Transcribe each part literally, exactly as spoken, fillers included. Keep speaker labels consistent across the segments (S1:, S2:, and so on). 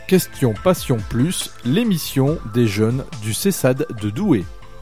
S1: Question Passion Plus, l'émission des jeunes du CESAD de Douai.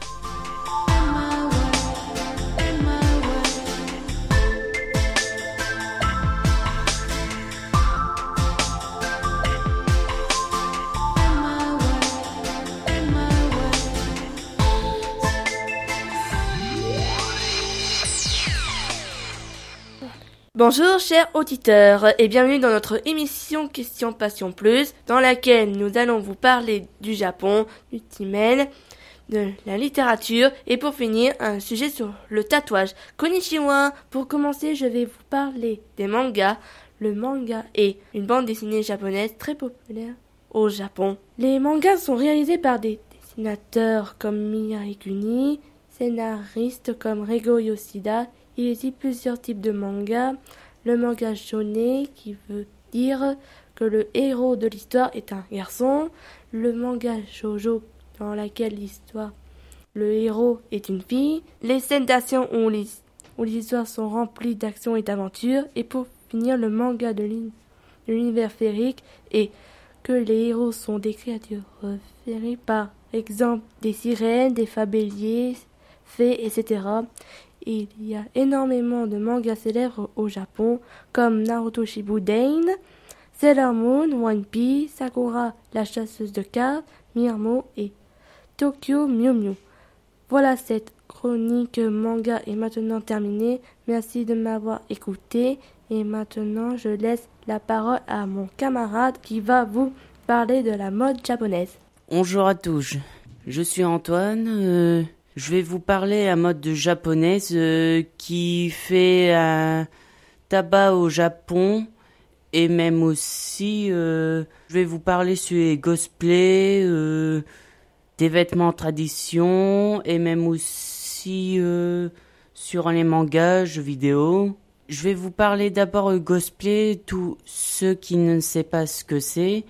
S2: Bonjour chers auditeurs et bienvenue dans notre émission Question Passion Plus dans laquelle nous allons vous parler du Japon, du timen, de la littérature et pour finir un sujet sur le tatouage. Konnichiwa. Pour commencer je vais vous parler des mangas. Le manga est une bande dessinée japonaise très populaire au Japon. Les mangas sont réalisés par des dessinateurs comme Miyahi Kuni, scénaristes comme Reigo Yoshida. Il existe plusieurs types de mangas. Le manga shonen, qui veut dire que le héros de l'histoire est un garçon. Le manga shoujo, dans laquelle l'histoire, le héros est une fille. Les scènes d'action où les, où les histoires sont remplies d'action et d'aventure. Et pour finir, le manga de, l'uni, de l'univers féerique et que les héros sont des créatures féeriques, par exemple des sirènes, des fabelliers, fées, et cetera. Il y a énormément de mangas célèbres au Japon, comme Naruto Shippuden, Sailor Moon, One Piece, Sakura, la chasseuse de cartes, Mirmo et Tokyo Mew Mew. Voilà, cette chronique manga est maintenant terminée. Merci de m'avoir écouté. Et maintenant, je laisse la parole à mon camarade qui va vous parler de la mode japonaise.
S3: Bonjour à tous, je suis Antoine. Euh... Je vais vous parler à mode de japonaise euh, qui fait un tabac au Japon et même aussi euh, je vais vous parler sur les cosplays, euh, des vêtements tradition et même aussi euh, sur les mangas, jeux vidéo. Je vais vous parler d'abord du cosplay, tous ceux qui ne savent pas ce que c'est.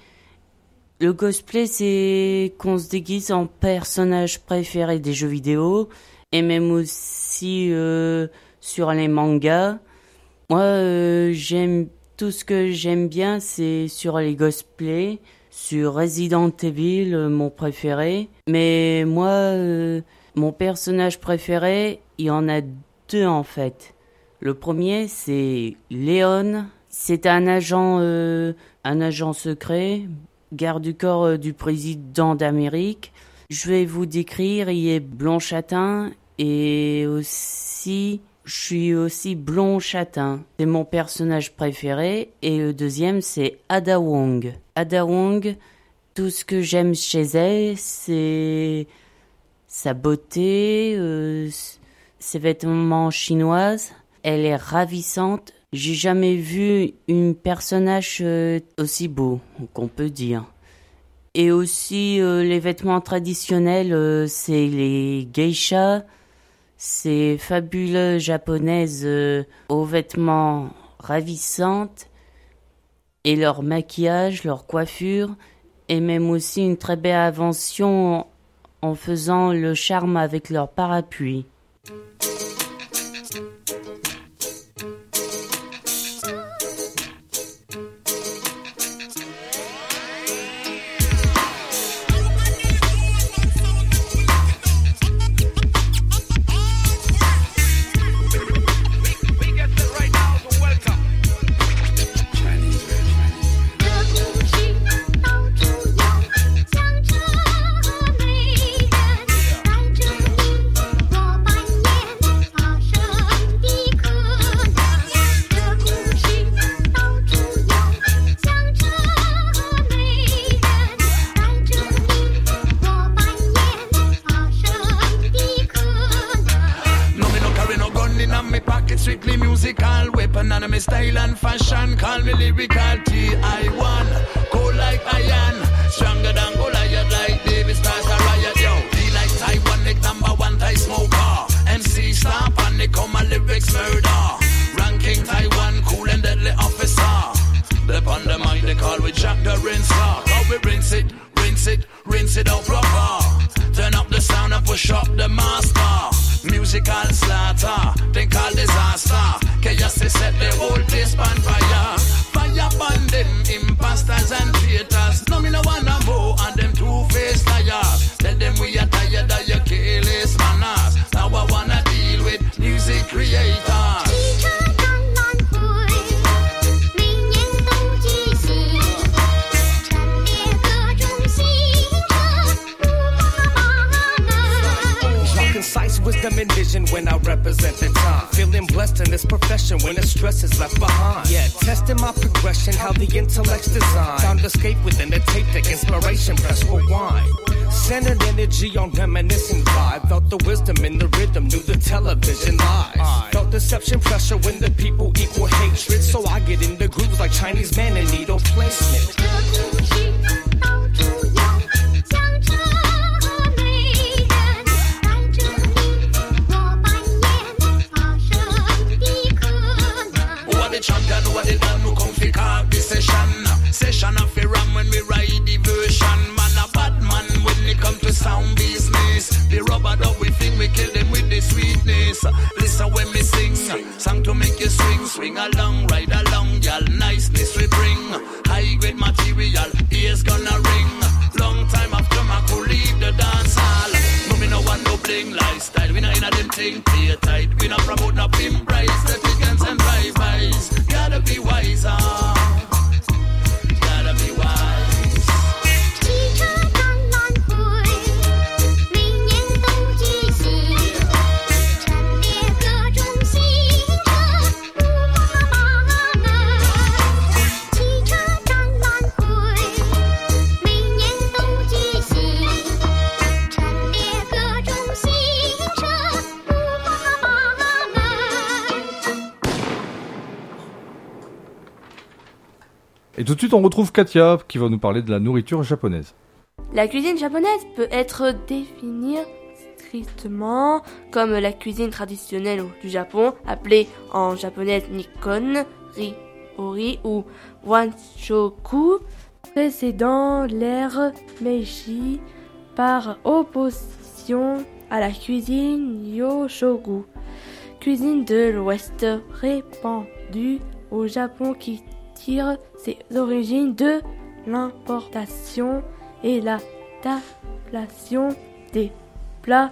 S3: Le cosplay, c'est qu'on se déguise en personnage préféré des jeux vidéo et même aussi euh, sur les mangas. Moi, euh, j'aime tout ce que j'aime bien, c'est sur les cosplays, sur Resident Evil, euh, mon préféré. Mais moi, euh, mon personnage préféré, il y en a deux en fait. Le premier, c'est Léon. C'est un agent, euh, un agent secret. Garde du corps euh, du président d'Amérique. Je vais vous décrire, il est blond châtain et aussi, je suis aussi blond châtain. C'est mon personnage préféré. Et le deuxième, c'est Ada Wong. Ada Wong, tout ce que j'aime chez elle, c'est sa beauté, euh, ses vêtements chinoises. Elle est ravissante. J'ai jamais vu une personnage euh, aussi beau, qu'on peut dire. Et aussi, euh, les vêtements traditionnels, euh, c'est les geishas, ces fabuleuses japonaises euh, aux vêtements ravissantes, et leur maquillage, leur coiffure, et même aussi une très belle invention en faisant le charme avec leur parapluie.
S4: Strictly musical, weapon and my style and fashion. Call me lyrical T I one. Cold like iron, stronger than Goliath, like David starts a riot. Yo, be like Taiwan, like number one Thai smoker. M C star, panic, come my lyrics murder. Ranking Taiwan, cool and deadly officer. Dep on the mind, they call we Jack the Rinser. How we rinse it, rinse it, rinse it out proper. Turn up the sound and push up the master. Musical slaughter, they call disaster. Chaos they set the whole place on fire. Fire upon them, imposters and traitors. No me
S5: when I represent the time. Feeling blessed in this profession when the stress is left behind. Yeah, testing my progression, how the intellect's designed. Found escape within the tape deck, inspiration, press rewind. Centered energy on reminiscent vibe. Felt the wisdom in the rhythm, knew the television lies. Felt deception pressure when the people equal hatred. So I get in the grooves like Chinese man in needle placement.
S4: Champion, what they done, no come fi call this session. Session of a ram when we ride the version. Man a bad man when it come to sound business. The rubber dub we think we kill them with the sweetness. Listen when me sing, song to make you swing. Swing along, ride along, y'all niceness we bring. High grade material, ears gonna ring. Long time after I could leave the dance hall. No me no want no bling lifestyle. We not in a them thing, play tight. We not promote no pimp price. The chickens and drive-bys. Gotta be wiser. Gotta be wise.
S6: 汽车展览会，每年都举行，陈列各种新车，五花八门。汽车展览会，每年都举行，陈列各种新车，五花八门。
S1: Et tout de suite, on retrouve Katia qui va nous parler de la nourriture japonaise.
S2: La cuisine japonaise peut être définie strictement comme la cuisine traditionnelle du Japon, appelée en japonais Nikkon, Ryori ou Wanshoku, précédant l'ère Meiji par opposition à la cuisine Yoshogu, cuisine de l'Ouest répandue au Japon qui tire ses origines de l'importation et la l'adaptation des plats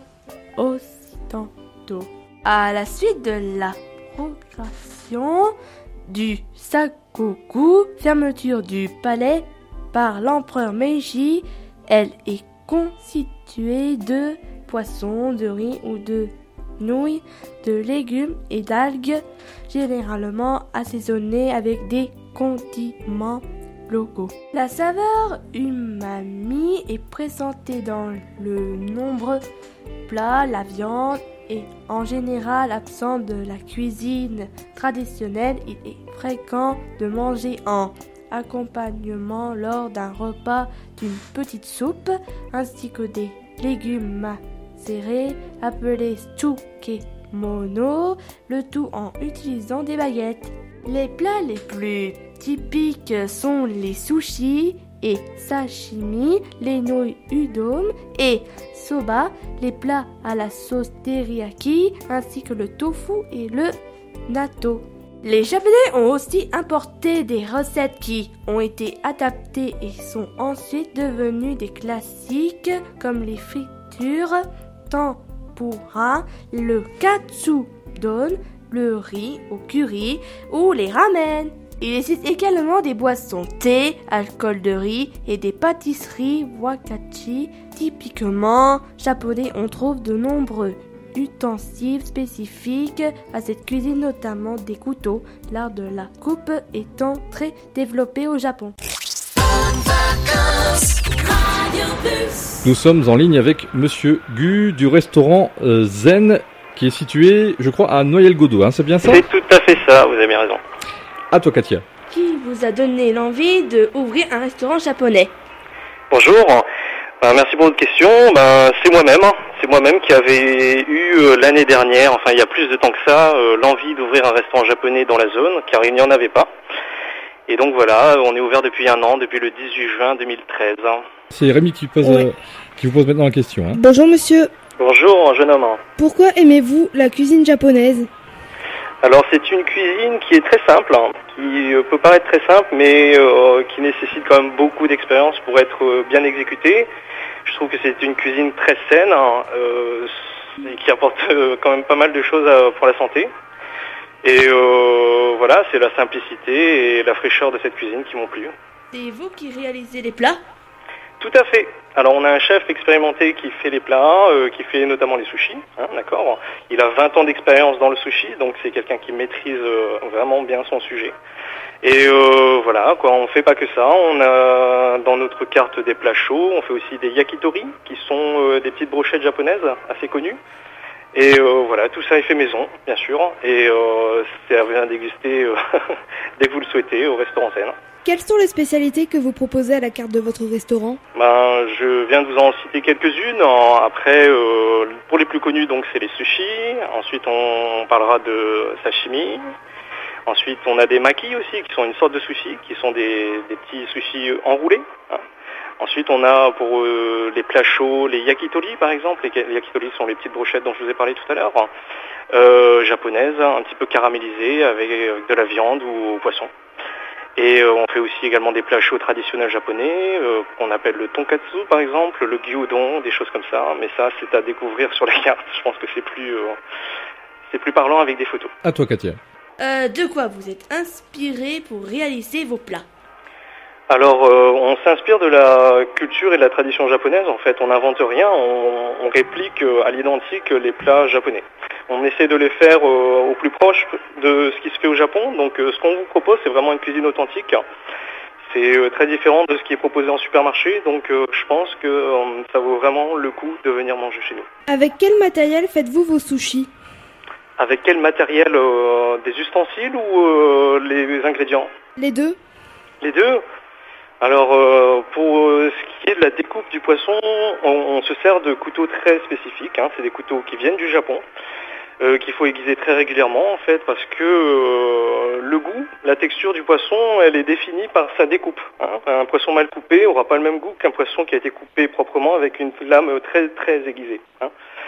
S2: occidentaux. À la suite de la progression du Sakoku, fermeture du palais par l'empereur Meiji, elle est constituée de poissons, de riz ou de nouilles, de légumes et d'algues, généralement assaisonnés avec des condiments locaux. La saveur umami est présentée dans le nombreux plats. La viande est en général absente de la cuisine traditionnelle. Il est fréquent de manger en accompagnement lors d'un repas d'une petite soupe, ainsi que des légumes macérés appelés tsukemono, le tout en utilisant des baguettes. Les plats les plus typiques sont les sushis et sashimi, les nouilles udon et soba, les plats à la sauce teriyaki, ainsi que le tofu et le natto. Les Japonais ont aussi importé des recettes qui ont été adaptées et sont ensuite devenues des classiques comme les fritures, tempura, le katsudon, le riz au curry ou les ramen. Il existe également des boissons thé, alcool de riz et des pâtisseries wakachi. Typiquement japonais, on trouve de nombreux ustensiles spécifiques à cette cuisine, notamment des couteaux, l'art de la coupe étant très développé au Japon.
S1: Nous sommes en ligne avec Monsieur Gu du restaurant euh, Zen qui est situé, je crois, à Noyelles-Godeau, hein, c'est bien ça?
S7: C'est tout à fait ça, vous avez bien raison.
S1: À toi, Katia.
S2: Qui vous a donné l'envie d'ouvrir un restaurant japonais?
S7: Bonjour, ben, merci pour votre question. Ben, c'est moi-même, hein. c'est moi-même qui avait eu euh, l'année dernière, enfin il y a plus de temps que ça, euh, l'envie d'ouvrir un restaurant japonais dans la zone, car il n'y en avait pas. Et donc voilà, on est ouvert depuis un an, depuis le dix-huit juin deux mille treize.
S1: C'est Rémi qui, pose,
S8: Ouais.
S1: euh, qui vous pose maintenant la question. Hein.
S8: Bonjour monsieur,
S7: Bonjour, jeune homme.
S8: pourquoi aimez-vous la cuisine japonaise?
S7: Alors c'est une cuisine qui est très simple, hein, qui euh, peut paraître très simple, mais euh, qui nécessite quand même beaucoup d'expérience pour être euh, bien exécutée. Je trouve que c'est une cuisine très saine, hein, euh, et qui apporte euh, quand même pas mal de choses à- pour la santé. Et euh, voilà, c'est la simplicité et la fraîcheur de cette cuisine qui m'ont plu.
S2: C'est vous qui réalisez les plats?
S7: Tout à fait. Alors on a un chef expérimenté qui fait les plats, euh, qui fait notamment les sushis, hein, d'accord. Il a vingt ans d'expérience dans le sushi, donc c'est quelqu'un qui maîtrise euh, vraiment bien son sujet. Et euh, voilà, quoi, on fait pas que ça, on a dans notre carte des plats chauds, on fait aussi des yakitori, qui sont euh, des petites brochettes japonaises assez connues. Et euh, voilà, tout ça est fait maison, bien sûr, et euh, c'est à bien déguster euh, dès que vous le souhaitez au restaurant Zen.
S8: Quelles sont les spécialités que vous proposez à la carte de votre restaurant?
S7: Ben, je viens de vous en citer quelques-unes. En- Après, euh, pour les plus connus, donc c'est les sushis. Ensuite, on parlera de sashimi. Ensuite, on a des maki aussi, qui sont une sorte de sushi, qui sont des, des petits sushis enroulés. Hein. Ensuite, on a pour euh, les plats chauds, les yakitori par exemple. Les, les yakitori sont les petites brochettes dont je vous ai parlé tout à l'heure, euh, japonaises, un petit peu caramélisées avec, avec de la viande ou au poisson. Et euh, on fait aussi également des plats chauds traditionnels japonais, euh, qu'on appelle le tonkatsu par exemple, le gyudon, des choses comme ça. Mais ça, c'est à découvrir sur la carte. Je pense que c'est plus, euh, c'est plus parlant avec des photos.
S1: À toi, Katia.
S2: Euh, de quoi vous êtes inspiré pour réaliser vos plats?
S7: Alors, euh, on s'inspire de la culture et de la tradition japonaise. En fait, on n'invente rien, on, on réplique euh, à l'identique les plats japonais. On essaie de les faire euh, au plus proche de ce qui se fait au Japon. Donc, euh, ce qu'on vous propose, c'est vraiment une cuisine authentique. C'est euh, très différent de ce qui est proposé en supermarché. Donc, euh, je pense que euh, ça vaut vraiment le coup de venir manger chez nous.
S8: Avec quel matériel faites-vous vos sushis?
S7: Avec quel matériel euh, des ustensiles ou euh, les ingrédients?
S8: Les deux?
S7: Les deux. Alors, euh, pour euh, ce qui est de la découpe du poisson, on, on se sert de couteaux très spécifiques. Hein. C'est des couteaux qui viennent du Japon, euh, qu'il faut aiguiser très régulièrement, en fait, parce que euh, le goût, la texture du poisson, elle est définie par sa découpe. Hein. Un poisson mal coupé aura pas le même goût qu'un poisson qui a été coupé proprement avec une lame très très aiguisée. Hein.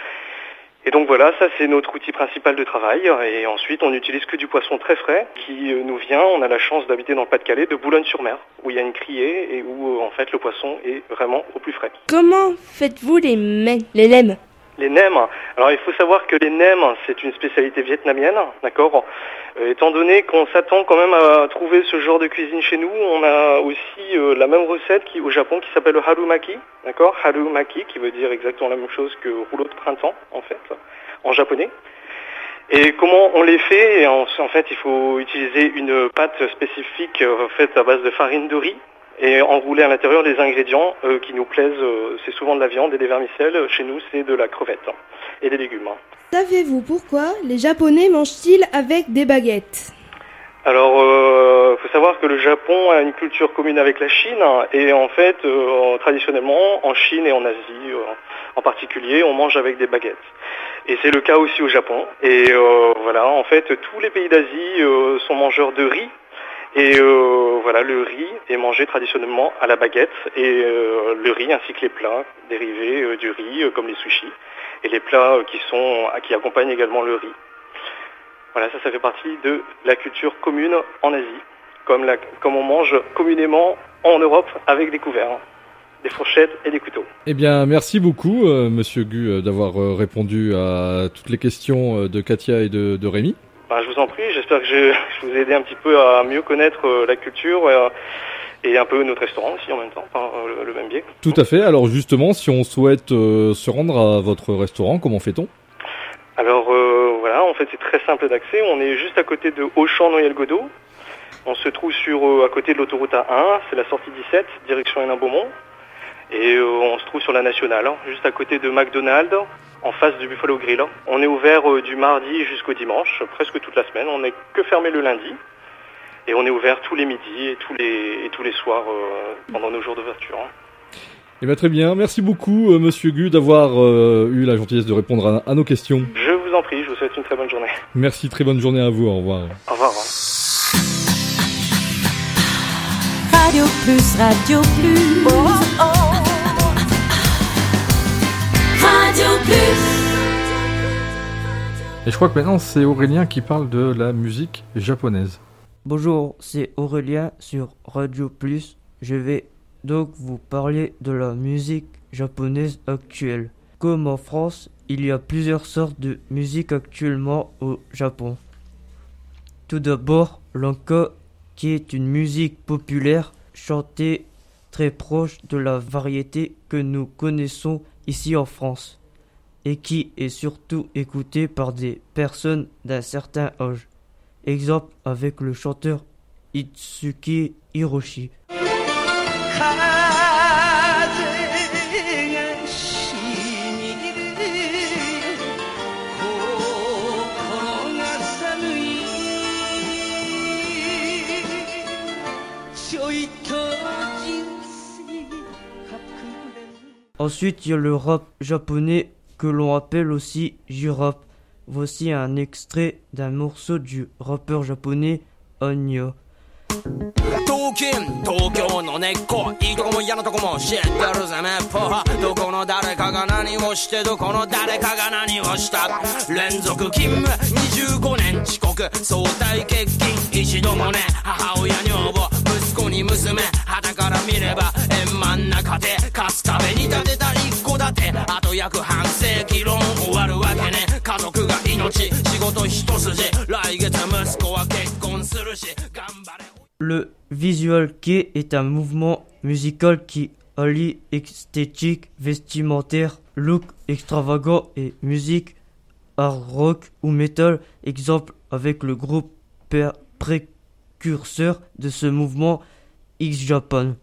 S7: Et donc voilà, ça c'est notre outil principal de travail. Et ensuite, on n'utilise que du poisson très frais qui euh, nous vient, on a la chance d'habiter dans le Pas-de-Calais, de Boulogne-sur-Mer, où il y a une criée et où euh, en fait le poisson est vraiment au plus frais.
S2: Comment faites-vous les men, les nems?
S7: Les nems, alors il faut savoir que les nems, c'est une spécialité vietnamienne, d'accord. Euh, étant donné qu'on s'attend quand même à trouver ce genre de cuisine chez nous, on a aussi euh, la même recette qui au Japon qui s'appelle le harumaki, d'accord. Harumaki qui veut dire exactement la même chose que rouleau de printemps en fait, en japonais. Et comment on les fait? Et en, en fait, il faut utiliser une pâte spécifique euh, faite à base de farine de riz et enrouler à l'intérieur les ingrédients euh, qui nous plaisent. Euh, c'est souvent de la viande et des vermicelles. Chez nous, c'est de la crevette hein, et des légumes.
S8: Savez-vous pourquoi les Japonais mangent-ils avec des baguettes?
S7: Alors, il euh, faut savoir que le Japon a une culture commune avec la Chine hein, et en fait, euh, traditionnellement, en Chine et en Asie euh, en particulier, on mange avec des baguettes. Et c'est le cas aussi au Japon. Et euh, voilà, en fait, tous les pays d'Asie euh, sont mangeurs de riz. Et euh, voilà, le riz est mangé traditionnellement à la baguette et euh, le riz ainsi que les plats dérivés euh, du riz euh, comme les sushis et les plats euh, qui sont qui accompagnent également le riz. Voilà, ça, ça fait partie de la culture commune en Asie, comme la, comme on mange communément en Europe avec des couverts, des fourchettes et des couteaux.
S1: Eh bien, merci beaucoup, euh, Monsieur Gu, euh, d'avoir euh, répondu à toutes les questions euh, de Katia et de, de Rémi.
S7: Ben, je vous en prie, j'espère que je, je vous ai aidé un petit peu à mieux connaître euh, la culture euh, et un peu notre restaurant aussi en même temps, par euh, le, le même biais.
S1: Tout à fait. Alors justement, si on souhaite euh, se rendre à votre restaurant, comment fait-on?
S7: Alors euh, voilà, en fait c'est très simple d'accès, on est juste à côté de Auchan-Noyelles-Godeau. On se trouve sur euh, à côté de l'autoroute A un, c'est la sortie dix-sept, direction Hénin-Beaumont. Et euh, on se trouve sur la nationale, hein, juste à côté de McDonald's, en face du Buffalo Grill. On est ouvert euh, du mardi jusqu'au dimanche, presque toute la semaine. On n'est que fermé le lundi. Et on est ouvert tous les midis et tous les, et tous les soirs euh, pendant nos jours d'ouverture. Hein.
S1: Eh bien, très bien. Merci beaucoup, euh, Monsieur Gu, d'avoir euh, eu la gentillesse de répondre à, à nos questions.
S7: Je vous en prie, je vous souhaite une très bonne journée.
S1: Merci, très bonne journée à vous. Au revoir.
S7: Au revoir. Au revoir.
S9: Radio Plus, Radio Plus. Oh, oh, oh. Radio Plus.
S1: Et je crois que maintenant, c'est Aurélien qui parle de la musique japonaise.
S10: Bonjour, c'est Aurélien sur Radio Plus. Je vais donc vous parler de la musique japonaise actuelle. Comme en France, il y a plusieurs sortes de musique actuellement au Japon. Tout d'abord, l'enka, qui est une musique populaire chantée très proche de la variété que nous connaissons ici en France et qui est surtout écoutée par des personnes d'un certain âge. Exemple avec le chanteur Itsuki Hiroshi. Ensuite, il y a le rap japonais que l'on appelle aussi J-rap. Voici un extrait d'un morceau du rappeur japonais Anya.
S5: 東京東京の根っこいいとこも嫌なとこも知ってるぜめっぽはどこの誰かが何をしてどこの誰かが何をした連続勤務にじゅうごねん遅刻相対欠勤一度もね母親女房息子に娘肌から見れば円満な家庭かつ壁に建てた一戸建てあと約半世紀論終わるわけね家族が命仕事一筋来月息子は結婚するし頑張れ
S10: Le visual kei est un mouvement musical qui allie esthétique, vestimentaire, look extravagant et musique, hard rock ou metal. Exemple avec le groupe précurseur de ce mouvement, X-Japan.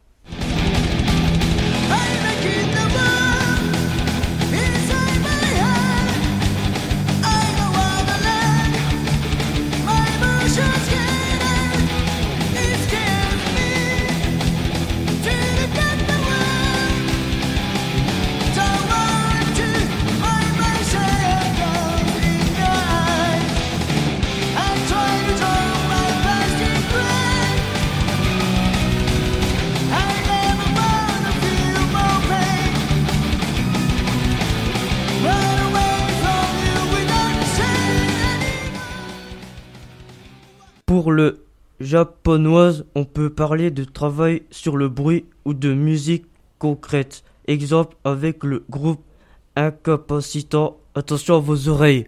S10: Pour le japonoise, on peut parler de travail sur le bruit ou de musique concrète. Exemple avec le groupe Incapacitant. Attention à vos oreilles.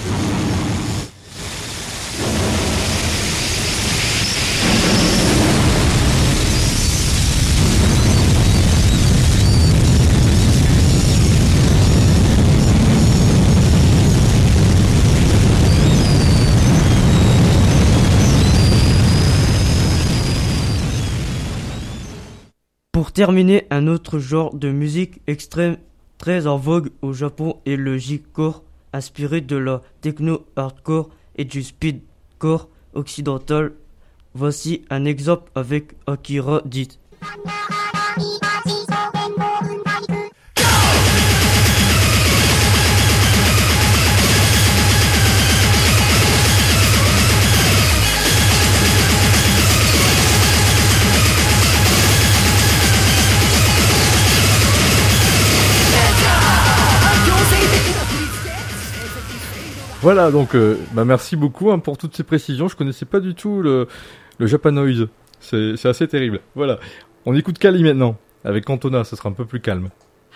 S10: Pour terminer, un autre genre de musique extrême très en vogue au Japon est le J-core, inspiré de la techno-hardcore et du speedcore occidental. Voici un exemple avec Akira dit.
S1: Voilà, donc euh, bah merci beaucoup hein, pour toutes ces précisions. Je connaissais pas du tout le, le japanoise. C'est, c'est assez terrible. Voilà. On écoute Kali maintenant. Avec Cantona, ça sera un peu plus calme.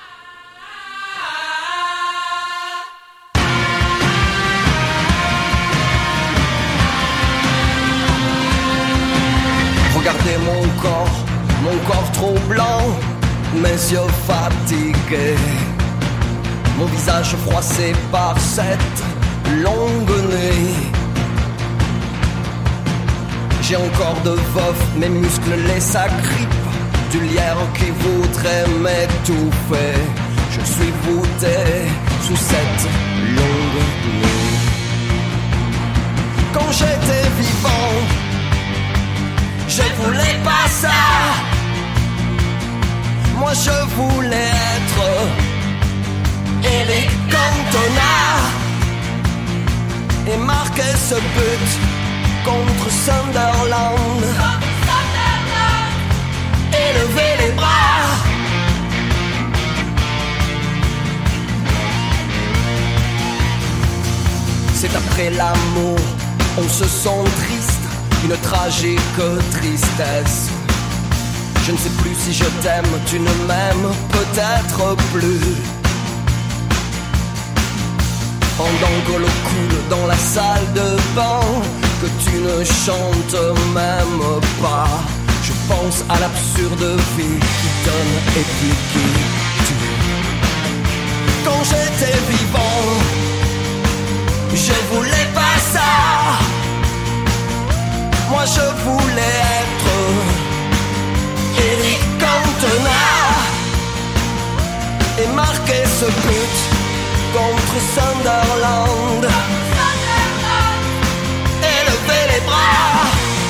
S11: Regardez mon corps, mon corps trop blanc, mes yeux fatigués, mon visage froissé par cette longue nuit. J'ai encore de veuf, mes muscles les s'agrippent, du lierre qui voudrait m'étouffer. Je suis voûté sous cette longue nuit. Quand j'étais vivant, je voulais pas ça. Moi je voulais être élégantona et marquer ce but contre Sunderland. Et lever les bras. C'est après l'amour, on se sent triste, une tragique tristesse. Je ne sais plus si je t'aime, tu ne m'aimes peut-être plus. Pendant que l'eau coule dans la salle de bain, que tu ne chantes même pas, je Je pense à l'absurde vie qui donne et puis qui tue. Quand j'étais vivant, je voulais pas ça. Moi je voulais être Eric Cantona et marquer ce but contre Sunderland. Élever les bras.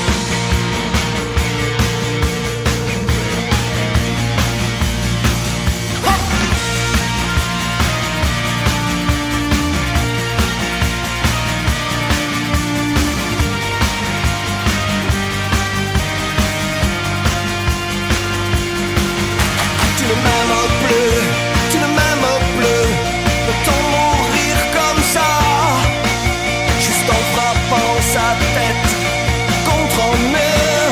S11: Tu ne m'aimes plus, tu ne m'aimes plus. Peut-on mourir comme ça, juste en frappant sa tête contre un mur?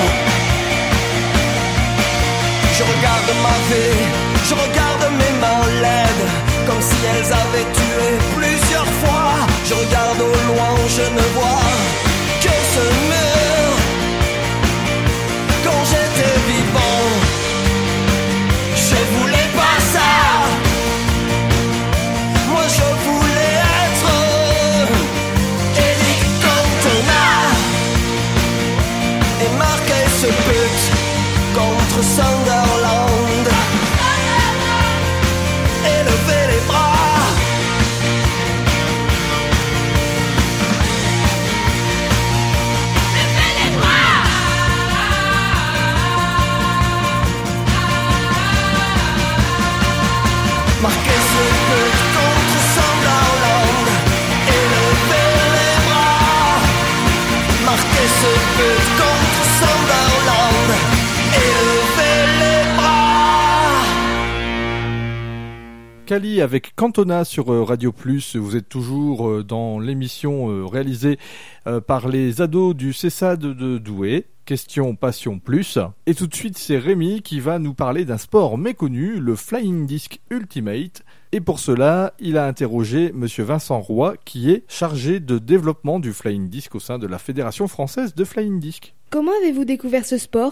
S11: Je regarde ma vie, je regarde mes mains laides, comme si elles avaient tué plusieurs fois. Je regarde au loin, je ne vois que ce mur. Quand j'étais vivant, je voulais pas ça. Moi je voulais être Eric Cantona et marquer ce but contre Sunderland. Élever les bras. Élever les bras. Marquer ce but contre Sunderland. Élever les bras. Marquer ce but contre Sunderland. Élever les bras.
S1: Kali avec Cantona sur euh, Radio Plus. Vous êtes toujours euh, dans l'émission euh, réalisée euh, par les ados du CESAD de Douai. Question Passion Plus. Et tout de suite, c'est Rémi qui va nous parler d'un sport méconnu, le Flying Disc Ultimate. Et pour cela, il a interrogé Monsieur Vincent Roy, qui est chargé de développement du Flying Disc au sein de la Fédération Française de Flying Disc.
S8: Comment avez-vous découvert ce sport?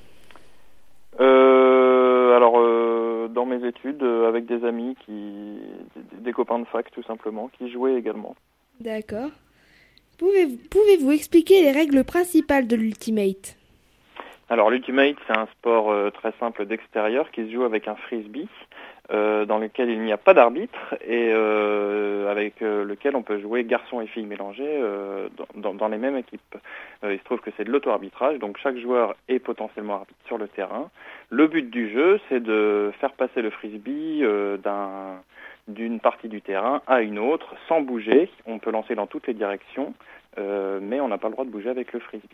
S12: Euh, alors, euh, dans mes études, euh, avec des amis, qui, des, des copains de fac tout simplement, qui jouaient également.
S8: D'accord. Pouvez-vous, pouvez-vous expliquer les règles principales de l'Ultimate?
S12: Alors, l'Ultimate, c'est un sport euh, très simple d'extérieur qui se joue avec un frisbee, euh, dans lequel il n'y a pas d'arbitre et euh, avec euh, lequel on peut jouer garçons et filles mélangés euh, dans, dans, dans les mêmes équipes. Euh, il se trouve que c'est de l'auto-arbitrage, donc chaque joueur est potentiellement arbitre sur le terrain. Le but du jeu, c'est de faire passer le frisbee euh, d'un, d'une partie du terrain à une autre sans bouger. On peut lancer dans toutes les directions, euh, mais on n'a pas le droit de bouger avec le frisbee.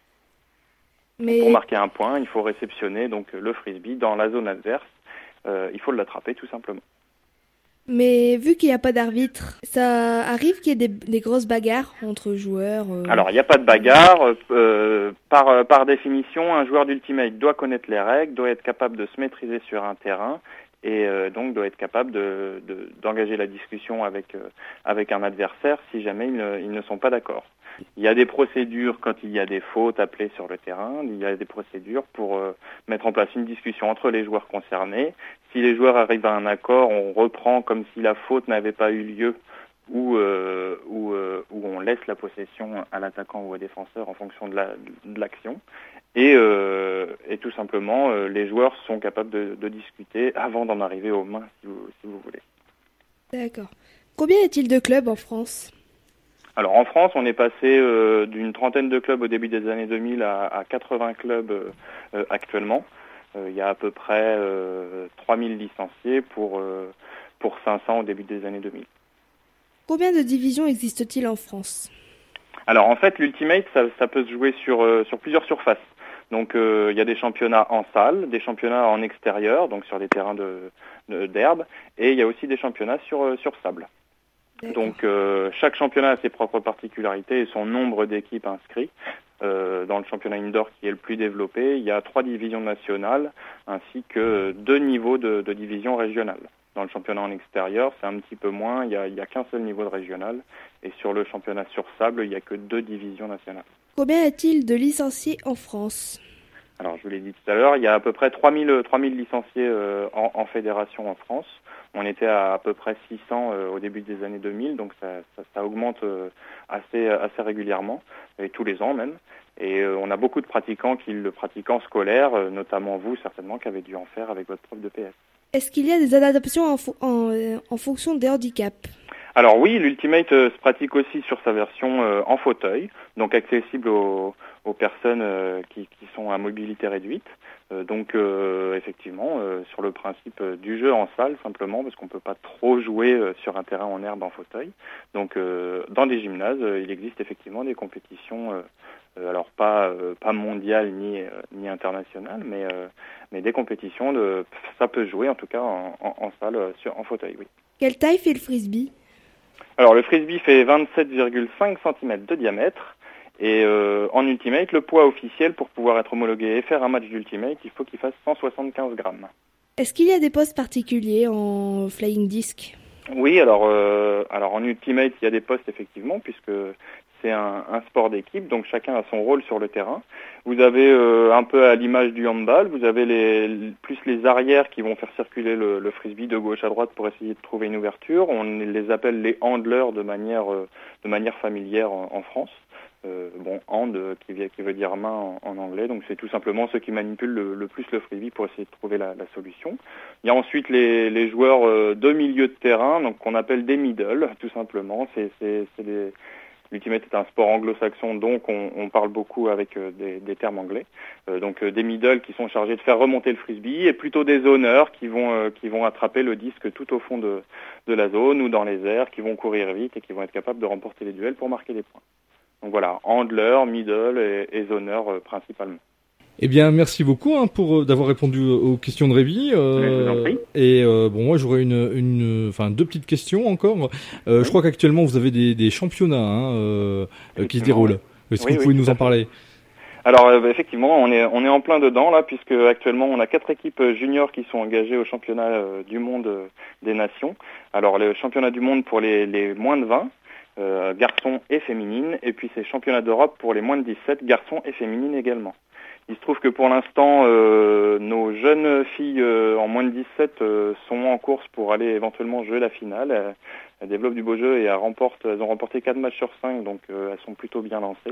S8: Mais...
S12: Pour marquer un point, il faut réceptionner donc le frisbee dans la zone adverse. Euh, il faut l'attraper tout simplement.
S8: Mais vu qu'il n'y a pas d'arbitre, ça arrive qu'il y ait des, des grosses bagarres entre joueurs euh...
S12: Alors, il n'y a pas de bagarre. Euh, par, par définition, un joueur d'Ultimate doit connaître les règles, doit être capable de se maîtriser sur un terrain et euh, donc doit être capable de, de, d'engager la discussion avec, euh, avec un adversaire si jamais ils ne, ils ne sont pas d'accord. Il y a des procédures quand il y a des fautes appelées sur le terrain, il y a des procédures pour euh, mettre en place une discussion entre les joueurs concernés. Si les joueurs arrivent à un accord, on reprend comme si la faute n'avait pas eu lieu ou, euh, ou, euh, ou on laisse la possession à l'attaquant ou au défenseur en fonction de, la, de l'action. Et, euh, et tout simplement, euh, les joueurs sont capables de, de discuter avant d'en arriver aux mains, si vous, si vous voulez.
S8: D'accord. Combien y a-t-il de clubs en France ?
S12: Alors en France, on est passé euh, d'une trentaine de clubs au début des années deux mille à, à quatre-vingts clubs euh, euh, actuellement. Euh, il y a à peu près euh, trois mille licenciés pour, euh, pour cinq cents au début des années deux mille.
S8: Combien de divisions existe-t-il en France ?
S12: Alors en fait, l'Ultimate, ça, ça peut se jouer sur, euh, sur plusieurs surfaces. Donc euh, il y a des championnats en salle, des championnats en extérieur, donc sur des terrains de, de, d'herbe, et il y a aussi des championnats sur, euh, sur sable. D'accord. Donc euh, chaque championnat a ses propres particularités et son nombre d'équipes inscrites. Euh, dans le championnat indoor qui est le plus développé, il y a trois divisions nationales ainsi que deux niveaux de, de division régionale. Dans le championnat en extérieur, c'est un petit peu moins, il n'y a, il y a qu'un seul niveau de régional. Et sur le championnat sur sable, il n'y a que deux divisions nationales.
S8: Combien y a-t-il de licenciés en France ?
S12: Alors, je vous l'ai dit tout à l'heure, il y a à peu près trois mille licenciés euh, en, en fédération en France. On était à à peu près six cents euh, au début des années deux mille, donc ça, ça, ça augmente euh, assez, assez régulièrement, et tous les ans même. Et euh, on a beaucoup de pratiquants qui le pratiquent en scolaire, euh, notamment vous certainement, qui avez dû en faire avec votre prof de P S.
S8: Est-ce qu'il y a des adaptations en, fo- en, euh, en fonction des handicaps?
S12: Alors oui, l'Ultimate euh, se pratique aussi sur sa version euh, en fauteuil, donc accessible aux, aux personnes euh, qui, qui sont à mobilité réduite. Euh, donc euh, effectivement, euh, sur le principe euh, du jeu en salle simplement, parce qu'on peut pas trop jouer euh, sur un terrain en herbe en fauteuil. Donc euh, dans des gymnases, euh, il existe effectivement des compétitions, euh, euh, alors pas euh, pas mondiales ni euh, ni internationales, mais euh, mais des compétitions de, ça peut jouer en tout cas en, en, en salle euh, sur en fauteuil, oui.
S8: Quelle taille fait le frisbee?
S12: Alors le frisbee fait vingt-sept virgule cinq centimètres de diamètre et euh, en ultimate, le poids officiel pour pouvoir être homologué et faire un match d'ultimate, il faut qu'il fasse cent soixante-quinze grammes.
S8: Est-ce qu'il y a des postes particuliers en flying disc?
S12: Oui, alors euh, alors en ultimate, il y a des postes effectivement puisque c'est un, un sport d'équipe, donc chacun a son rôle sur le terrain. Vous avez euh, un peu à l'image du handball, vous avez les, plus les arrières qui vont faire circuler le, le frisbee de gauche à droite pour essayer de trouver une ouverture. On les appelle les handlers de manière euh, de manière familière en, en France. Euh, bon, hand euh, qui, qui veut dire main en, en anglais, donc c'est tout simplement ceux qui manipulent le, le plus le frisbee pour essayer de trouver la, la solution. Il y a ensuite les, les joueurs euh, de milieu de terrain, donc qu'on appelle des middle, tout simplement. C'est, c'est, c'est des L'Ultimate est un sport anglo-saxon, donc on, on parle beaucoup avec euh, des, des termes anglais. Euh, donc euh, des middle qui sont chargés de faire remonter le frisbee, et plutôt des zoneurs qui vont euh, qui vont attraper le disque tout au fond de, de la zone ou dans les airs, qui vont courir vite et qui vont être capables de remporter les duels pour marquer des points. Donc voilà, handler, middle et, et zoneur euh, principalement.
S1: Eh bien, merci beaucoup hein, pour euh, d'avoir répondu aux questions de Révi. Euh,
S12: Je vous en prie.
S1: Et euh, bon, moi, j'aurais une, une, enfin, deux petites questions encore. Euh, Je crois qu'actuellement, vous avez des, des championnats hein, euh, qui se déroulent. Est-ce que
S12: Oui,
S1: vous pouvez
S12: oui,
S1: nous
S12: tout à
S1: en parler?
S12: Alors euh, bah, effectivement, on est on est en plein dedans là, puisque actuellement on a quatre équipes juniors qui sont engagées au championnat euh, du monde euh, des nations. Alors le championnat du monde pour les, les moins de vingt. Euh, garçons et féminines, et puis c'est championnat d'Europe pour les moins de dix-sept, garçons et féminines également. Il se trouve que pour l'instant, euh, nos jeunes filles euh, en moins de dix-sept euh, sont en course pour aller éventuellement jouer la finale. Elles, elles développent du beau jeu et elles, remportent, elles ont remporté quatre matchs sur cinq, donc euh, elles sont plutôt bien lancées.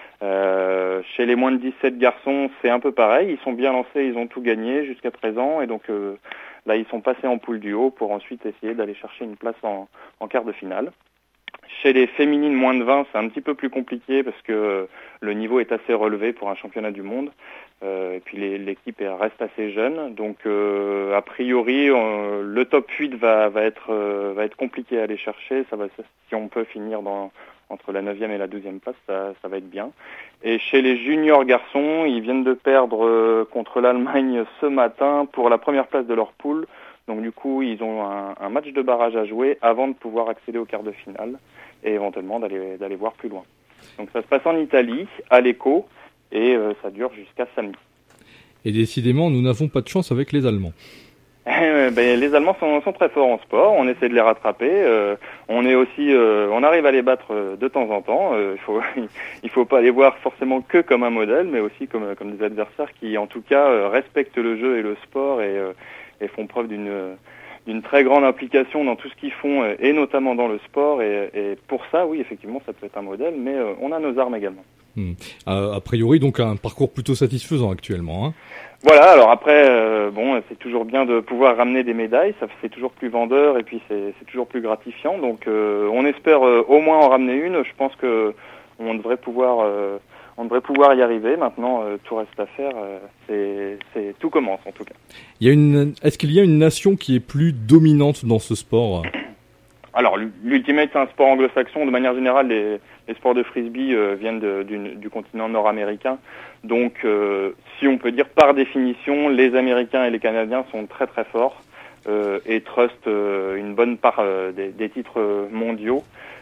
S12: Euh, chez les moins de dix-sept garçons, c'est un peu pareil, ils sont bien lancés, ils ont tout gagné jusqu'à présent, et donc euh, là ils sont passés en poule du haut pour ensuite essayer d'aller chercher une place en, en quart de finale. Chez les féminines moins de vingt, c'est un petit peu plus compliqué parce que le niveau est assez relevé pour un championnat du monde. Euh, et puis les, l'équipe reste assez jeune. Donc euh, a priori, euh, le top huit va, va, être, euh, va être compliqué à aller chercher. Ça va, si on peut finir dans, entre la neuvième et la douzième place, ça, ça va être bien. Et chez les juniors garçons, ils viennent de perdre euh, contre l'Allemagne ce matin pour la première place de leur poule. Donc du coup, ils ont un, un match de barrage à jouer avant de pouvoir accéder au quart de finale et éventuellement d'aller d'aller voir plus loin. Donc ça se passe en Italie, à l'Eco, et euh, ça dure jusqu'à samedi.
S1: Et décidément, nous n'avons pas de chance avec les Allemands.
S12: ben, les Allemands sont, sont très forts en sport, on essaie de les rattraper, euh, on est aussi, euh, on arrive à les battre euh, de temps en temps. Euh, il faut, il faut pas les voir forcément que comme un modèle, mais aussi comme comme des adversaires qui, en tout cas, euh, respectent le jeu et le sport et euh, et font preuve d'une d'une très grande implication dans tout ce qu'ils font, et notamment dans le sport. Et, et pour ça, oui, effectivement, ça peut être un modèle, mais euh, on a nos armes également.
S1: Hmm. A, a priori, donc un parcours plutôt satisfaisant actuellement. Hein.
S12: Voilà, alors après, euh, bon, c'est toujours bien de pouvoir ramener des médailles, ça c'est toujours plus vendeur et puis c'est, c'est toujours plus gratifiant. Donc euh, on espère euh, au moins en ramener une. Je pense que on devrait pouvoir... Euh, On devrait pouvoir y arriver. Maintenant, euh, tout reste à faire. Euh, c'est, c'est, tout commence en tout cas.
S1: Il y a une, est-ce qu'il y a une nation qui est plus dominante dans ce sport?
S12: Alors, l'ultimate, c'est un sport anglo-saxon. De manière générale, les, les sports de frisbee euh, viennent de, du, du continent nord-américain. Donc, euh, si on peut dire par définition, les Américains et les Canadiens sont très très forts euh, et trustent euh, une bonne part euh, des, des titres mondiaux.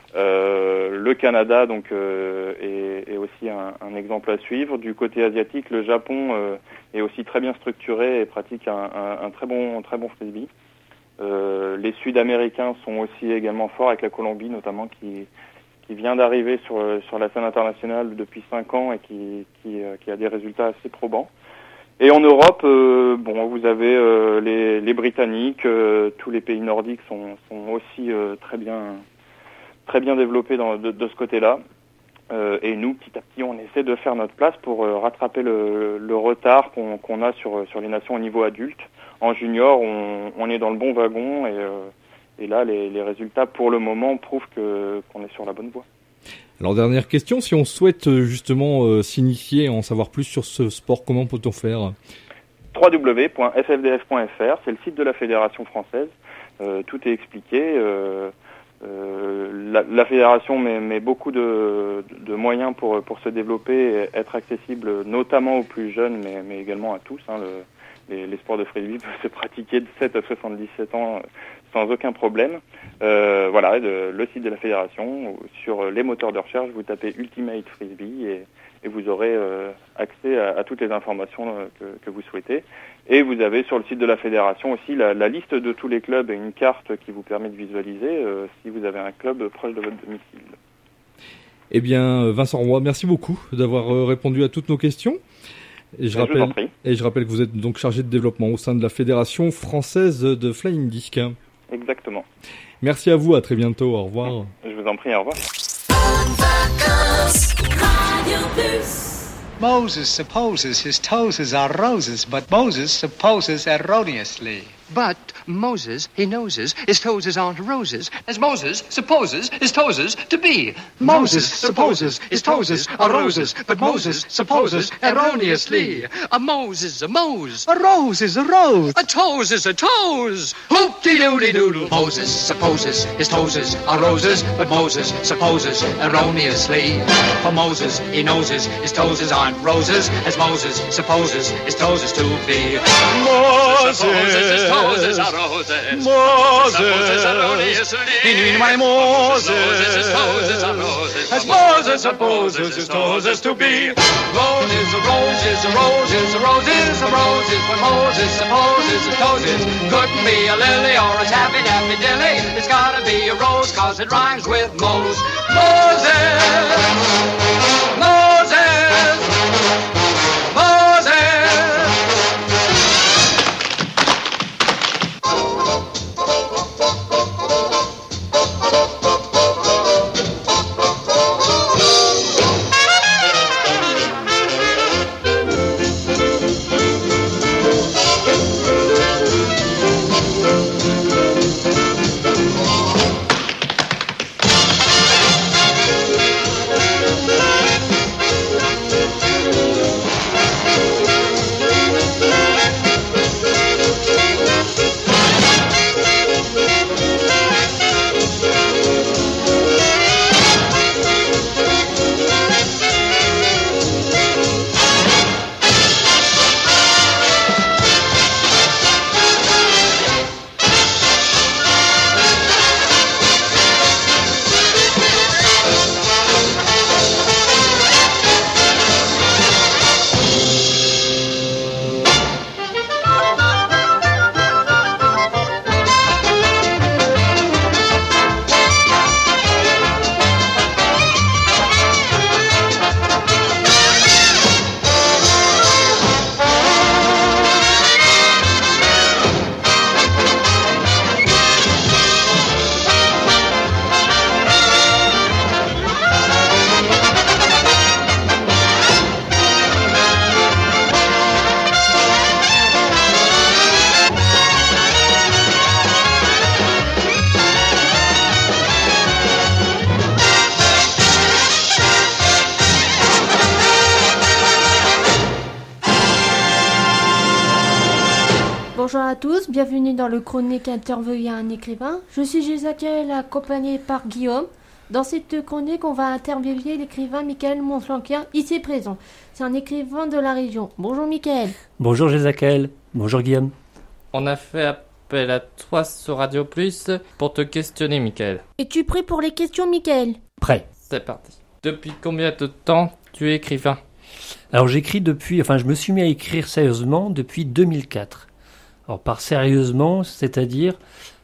S12: Euh, le Canada donc euh, est, est aussi un, un exemple à suivre. Du côté asiatique, le Japon euh, est aussi très bien structuré et pratique un, un, un très bon, un très bon frisbee. Euh, les Sud-Américains sont aussi également forts, avec la Colombie notamment, qui, qui vient d'arriver sur, sur la scène internationale depuis cinq ans et qui, qui, qui a des résultats assez probants. Et en Europe, euh, bon, vous avez euh, les, les Britanniques, euh, tous les pays nordiques sont, sont aussi euh, très bien, très bien développés dans, de, de ce côté-là. Euh, et nous, petit à petit, on essaie de faire notre place pour euh, rattraper le, le retard qu'on, qu'on a sur, sur les nations au niveau adulte. En junior, on, on est dans le bon wagon et, euh, et là, les, les résultats pour le moment prouvent que, qu'on est sur la bonne voie.
S1: Alors dernière question, si on souhaite euh, justement euh, s'initier, en savoir plus sur ce sport, comment peut-on faire ?
S12: w w w point f f d f point f r, c'est le site de la Fédération française. Euh, tout est expliqué. Euh, euh, la, la fédération met, met beaucoup de, de moyens pour, pour se développer et être accessible notamment aux plus jeunes, mais, mais également à tous. Hein, le, les, les sports de frisbee peuvent se pratiquer de sept à soixante-dix-sept ans sans aucun problème. Euh, voilà, de, le site de la fédération, sur les moteurs de recherche, vous tapez Ultimate Frisbee et, et vous aurez euh, accès à, à toutes les informations euh, que, que vous souhaitez. Et vous avez sur le site de la fédération aussi la, la liste de tous les clubs et une carte qui vous permet de visualiser euh, si vous avez un club proche de votre domicile.
S1: Eh bien, Vincent Roy, merci beaucoup d'avoir euh, répondu à toutes nos questions. Et je,
S12: Ben, je vous en
S1: rappelle,
S12: prie.
S1: et je rappelle que vous êtes donc chargé de développement au sein de la Fédération française de Flying Disc.
S12: Exactement.
S1: Merci à vous, à très bientôt, au revoir.
S12: Je vous en prie, au revoir.
S13: Moses supposes his toes are roses, but Moses supposes erroneously.
S14: But Moses, he noses, his toes aren't roses, as Moses supposes his toes to be.
S13: Moses supposes his toes are roses, but Moses supposes erroneously.
S14: A Mose is a Mose.
S13: A rose is a rose.
S14: A toes is a toes. Hoop-de-doodle-doodle. Moses supposes his toes are roses, but Moses supposes erroneously. For Moses, he noses, his toes aren't roses, as Moses supposes his toes to be.
S13: Moses
S14: supposes his toes are roses.
S13: Moses,
S14: he knew my Moses, his toes are roses,
S13: as Moses supposes his toes to be.
S14: Roses, a roses, a roses, a roses, a roses, but Moses supposes his toes couldn't be a lily or a tappy dappy dilly. It's gotta be a rose, cause it rhymes with Mose. Moses, Moses, Moses.
S15: Bonjour à tous, bienvenue dans le chronique interview à un écrivain. Je suis Gisèle, accompagnée par Guillaume. Dans cette chronique, on va interviewer l'écrivain Michael Montflanquin, ici présent. C'est un écrivain de la région. Bonjour Michael.
S16: Bonjour Gisèle. Bonjour Guillaume.
S17: On a fait appel à toi sur Radio Plus pour te questionner, Michael.
S15: Es-tu prêt pour les questions, Michael?
S16: Prêt.
S17: C'est parti. Depuis combien de temps tu es écrivain?
S16: Alors j'écris depuis, enfin je me suis mis à écrire sérieusement depuis deux mille quatre. Alors par sérieusement, c'est-à-dire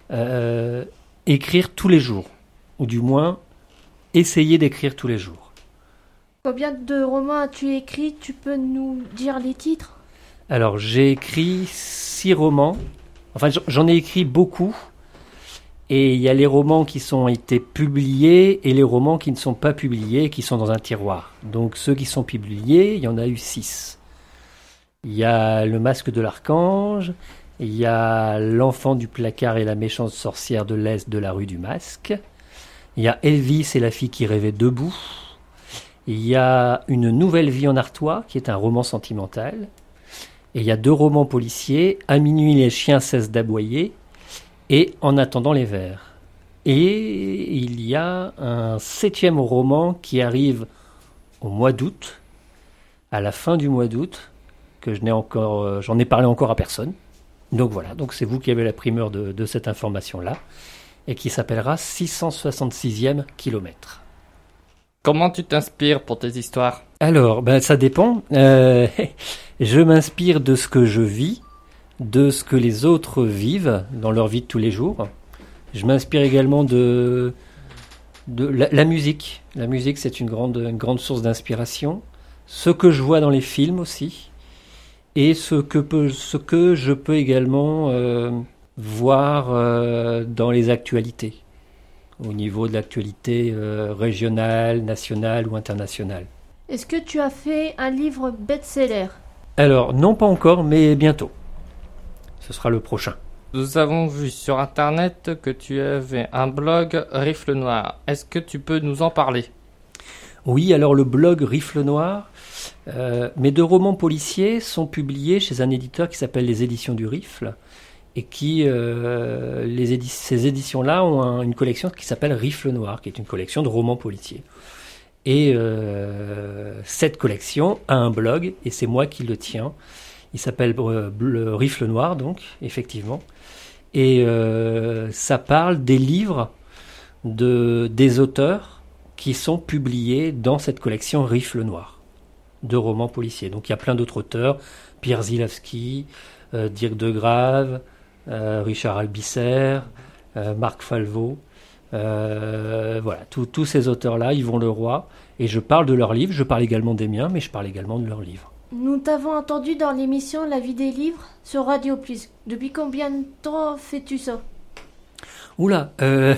S16: euh, écrire tous les jours, ou du moins essayer d'écrire tous les jours.
S15: Combien de romans as-tu écrit? Tu peux nous dire les titres?
S16: Alors, j'ai écrit six romans. Enfin, j'en ai écrit beaucoup. Et il y a les romans qui sont été publiés et les romans qui ne sont pas publiés, qui sont dans un tiroir. Donc, ceux qui sont publiés, il y en a eu six. Il y a Le Masque de l'Archange. Il y a L'Enfant du placard et la méchante sorcière de l'Est de la rue du Masque. Il y a Elvis et la fille qui rêvait debout. Il y a Une nouvelle vie en Artois, qui est un roman sentimental. Et il y a deux romans policiers, À minuit les chiens cessent d'aboyer et En attendant les vers. Et il y a un septième roman qui arrive au mois d'août, à la fin du mois d'août, que je n'ai encore, euh, j'en ai parlé encore à personne. Donc voilà, donc c'est vous qui avez la primeur de, de cette information-là, et qui s'appellera six cent soixante-sixième kilomètre.
S17: Comment tu t'inspires pour tes histoires?
S16: Alors, ben, ça dépend. Euh, je m'inspire de ce que je vis, de ce que les autres vivent dans leur vie de tous les jours. Je m'inspire également de, de la, la musique. La musique, c'est une grande, une grande source d'inspiration. Ce que je vois dans les films aussi. Et ce que, peut, ce que je peux également euh, voir euh, dans les actualités. Au niveau de l'actualité euh, régionale, nationale ou internationale.
S15: Est-ce que tu as fait un livre best-seller?
S16: Alors, non pas encore, mais bientôt. Ce sera le prochain.
S17: Nous avons vu sur Internet que tu avais un blog Rifle Noir. Est-ce que tu peux nous en parler?
S16: Oui, alors le blog Rifle Noir, euh, mes deux romans policiers sont publiés chez un éditeur qui s'appelle les Éditions du Rifle. Et qui, euh, les édi- ces éditions-là ont un, une collection qui s'appelle Rifle Noir, qui est une collection de romans policiers. Et euh, cette collection a un blog, et c'est moi qui le tiens. Il s'appelle euh, le Rifle Noir, donc, effectivement. Et euh, ça parle des livres de, des auteurs qui sont publiés dans cette collection Rifle Noir, de romans policiers. Donc il y a plein d'autres auteurs, Pierre Zilavski, euh, Dirk de Grave, Euh, Richard Albisser, euh, Marc Falvaux, euh, voilà, tous ces auteurs-là, Yvon Leroy, et je parle de leurs livres, je parle également des miens, mais je parle également de leurs livres.
S15: Nous t'avons entendu dans l'émission La vie des livres sur Radio Plus. Depuis combien de temps fais-tu ça?
S16: Oula, euh,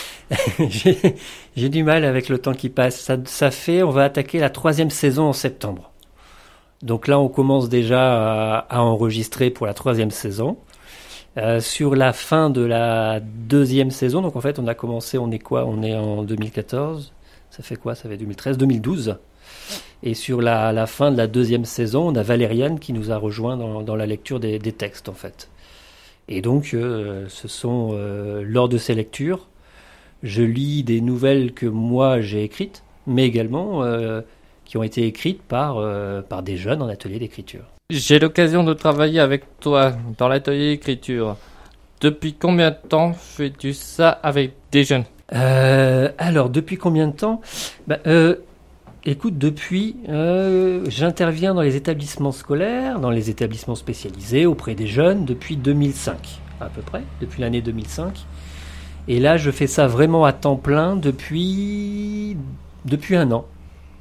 S16: j'ai, j'ai du mal avec le temps qui passe. Ça, ça fait, on va attaquer la troisième saison en septembre. Donc là, on commence déjà à, à enregistrer pour la troisième saison. Euh, sur la fin de la deuxième saison, donc en fait on a commencé, on est quoi? On est en deux mille quatorze, ça fait quoi? Ça fait deux mille treize, deux mille douze. Et sur la, la fin de la deuxième saison, on a Valériane qui nous a rejoint dans, dans la lecture des, des textes en fait. Et donc euh, ce sont, euh, lors de ces lectures, je lis des nouvelles que moi j'ai écrites, mais également euh, qui ont été écrites par, euh, par des jeunes en atelier d'écriture.
S17: J'ai l'occasion de travailler avec toi dans l'atelier d'écriture. Depuis combien de temps fais-tu ça avec des jeunes?
S16: euh, Alors, depuis combien de temps? bah, euh, Écoute, depuis, euh, j'interviens dans les établissements scolaires, dans les établissements spécialisés, auprès des jeunes, depuis deux mille cinq, à peu près, depuis l'année deux mille cinq. Et là, je fais ça vraiment à temps plein depuis, depuis un an.